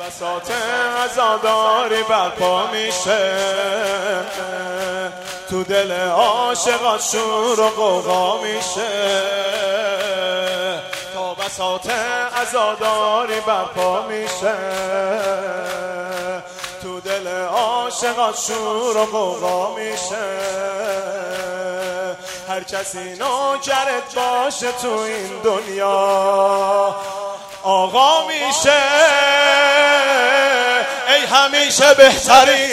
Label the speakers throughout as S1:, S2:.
S1: بساط عزاداری برپا میشه، تو دل عاشقان شور و غوغا میشه. تا بساط عزاداری برپا میشه، تو دل عاشقان شور و غوغا میشه. هر کسی نوکرت باشه تو این دنیا آقا میشه. ای همیشه بهتری،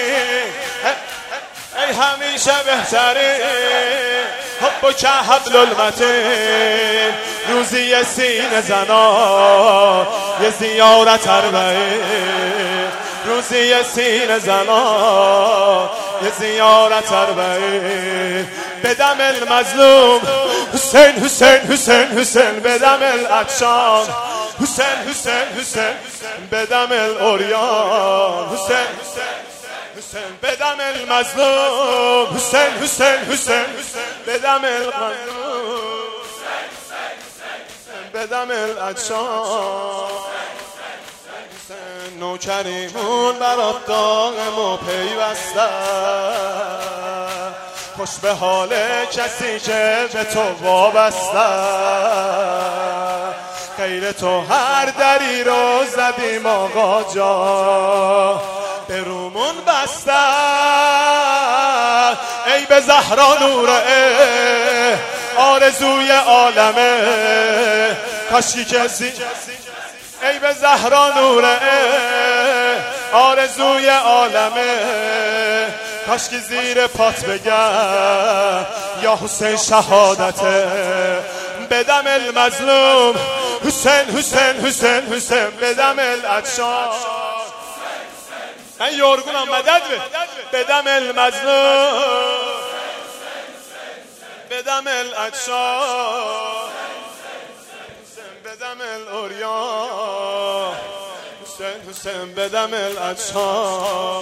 S1: ای همیشه بهتری، حب که حبل المتین. روزی یه سینه زنا یه زیارت اربعین، روزی یه سینه زنا یه زیارت اربعین. بدم المظلوم حسین حسین حسین حسین، بدم العطشان حسین حسین حسین، بدم العریان حسین حسین، بدم المظلوم حسین حسین حسین، بدم المظلوم بدم العطشان. نوکریمون برات داغم و پیوسته، خوش به حال کسی که به تو وابسته. غیر تو هر دری رو زدیم آقا جا، به رومون بسته. ای به زهرا نور آرزوی عالمه، کاشکی کسی. ای به زهرا نور آرزوی عالمه، کاشکی زیر پات بگم یا حسین شهادته. بدم المظلوم حسین حسین حسین حسین، بدم العطشان. من یارگونم مدد به. بدم المظلوم بدم العطشان، بدم العریان حسین حسین، بدم العطشان.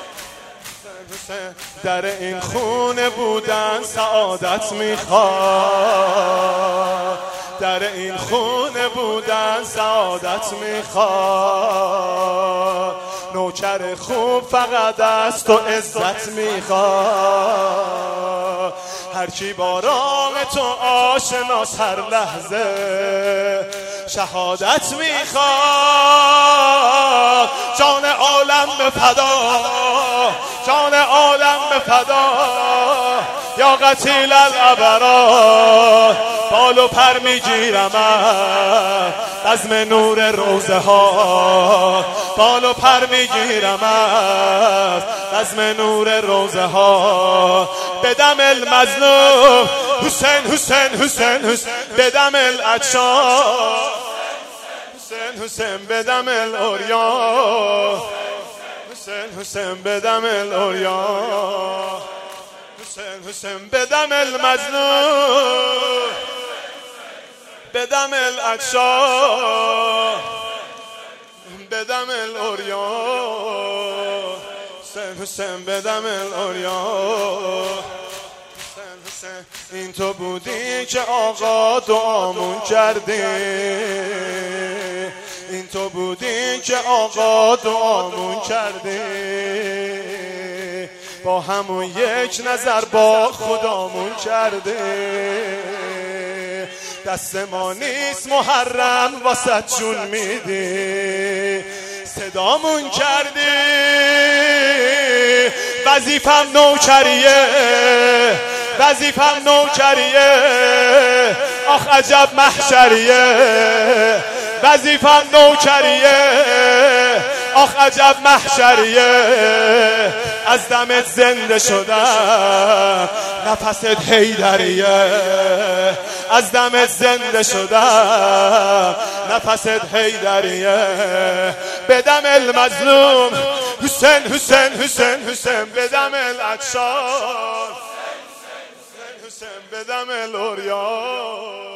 S1: در این خونه بودن سعادت میخواد، در این خونه بودن سعادت میخواد. نوکر خوب فقط از تو عزت میخواد. هر کی با راه تو آشناس هر لحظه شهادت میخواد. جان عالم به فدا، جان عالم به فدا، یا قتیل الابرار. بال و پر میگیرم از بزم نور روزه ها، بال و پر میگیرم از بزم نور روزه ها. بدم المظلوم حسین حسین حسین حسین، بدم العطشان حسین حسین، بدم العریان حسین حسین، بدم العریان حسین حسین، بدم المظلوم بدم العطشان، بدم العریان حسین حسین، بدم العریان حسین حسین. این تو بودی که آقا دعامون کردی، این تو بودی که آقا دعامون کردی. با همون یک نظر با خدامون کردی. دست ما نیست محرم واسه جون میدی، صدامون کردی. وظیفم نوکریه، وظیفم نوکریه، آخ عجب محشریه. وظیفم نوکریه، آخ عجب محشریه. از دمت زنده شدم نفست حیدریه، از دمت زنده شدم نفست حیدریه. بدم المظلوم حسین حسین حسین حسین، بدم العطشان حسین حسین، بدم العریان